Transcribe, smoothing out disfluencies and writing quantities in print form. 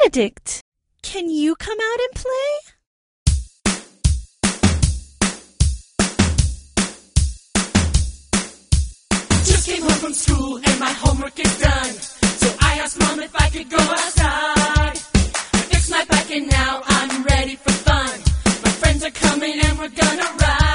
Benedict, can you come out and play? Just came home from school and my homework is done. So I asked Mom if I could go outside. I fixed my bike and now I'm ready for fun. My friends are coming and we're gonna ride.